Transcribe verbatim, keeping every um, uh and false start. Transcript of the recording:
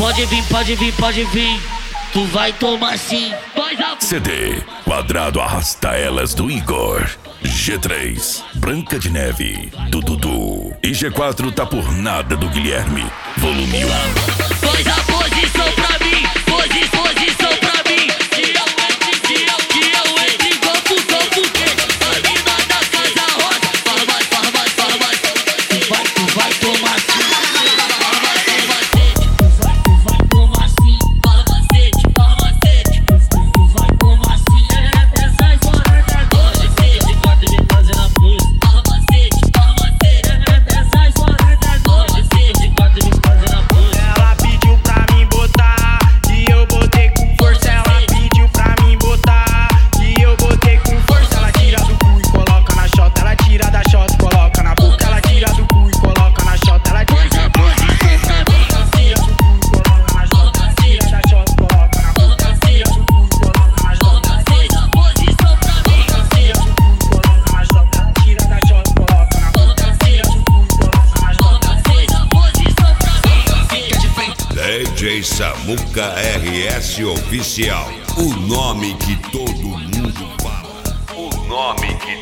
Pode vir, pode vir, pode vir. Tu vai tomar sim. C D Quadrado Arrasta Elas do Igor. G três Branca de Neve do Dudu. E G quatro Tá Por Nada do Guilherme. Volume um. Faz a posição pra mim. Posi, posição pra mim. Que eu entre, que eu, que eu entre em confusão. Porque a mina da casa rosa. Fala mais, fala mais, fala mais. Tu vai, tu vai tomar sim. Fala macete, tu vai, tu vai tomar sim. Fala macete, fala macete. Tu vai tomar sim. Essas horas da noite. De quatro me fazendo a pose. Fala macete, fala macete. Essas horas da noite. De quatro me fazendo a pose. Ela pediu pra mim botar e eu botei com força. Ela pediu pra mim botar e eu botei com força. Ela tira do cu e coloca na chota. Ela tira da chota e coloca na boca. Ela tira do cu e coloca na chota. Ela tira da posição pra mim. Tira do cu e coloca na chota. Tira da chota e coloca na boca. Tira do cu e coloca na chota. Faz a posição pra mim. Tira do cu e coloca na chota. Tira da chota e coloca na boca. Tira do cu e coloca na chota. Faz a posição pra mim. Fica de frente. D J Samuca R S Oficial. O nome que todo mundo fala. O nome que